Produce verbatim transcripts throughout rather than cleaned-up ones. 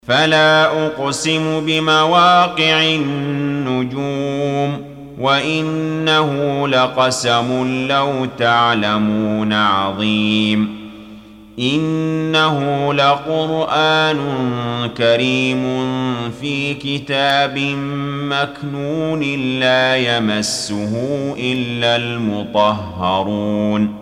فلا أقسم بمواقع النجوم وإنه لقسم لو تعلمون عظيم إنه لقرآن كريم في كتاب مكنون لا يمسه إلا المطهرون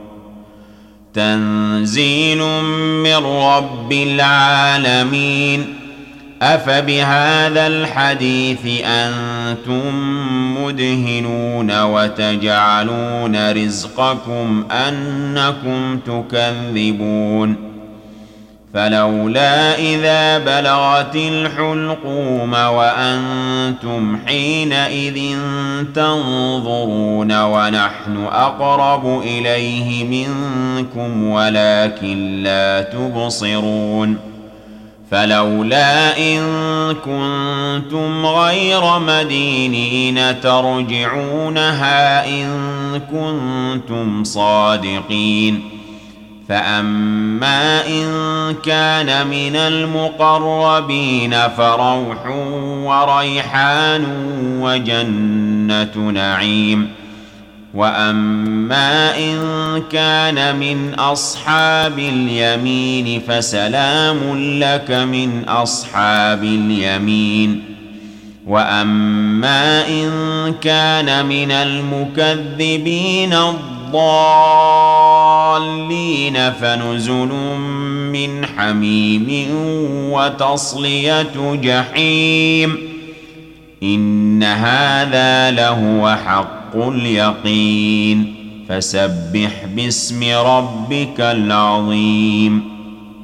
تنزيل من رب العالمين أفبهذا الحديث أنتم مدهنون وتجعلون رزقكم أنكم تكذبون فلولا إذا بلغت الحلقوم وأنتم حينئذ تنظرون ونحن أقرب إليه منكم ولكن لا تبصرون فلولا إن كنتم غير مدينين ترجعونها إن كنتم صادقين فأما إن كان من المقربين فروح وريحان وجنة نعيم وأما إن كان من أصحاب اليمين فسلام لك من أصحاب اليمين وأما إن كان من المكذبين الضالين فنزل من حميم وتصلية جحيم إن هذا لهو حق اليقين فسبح باسم ربك العظيم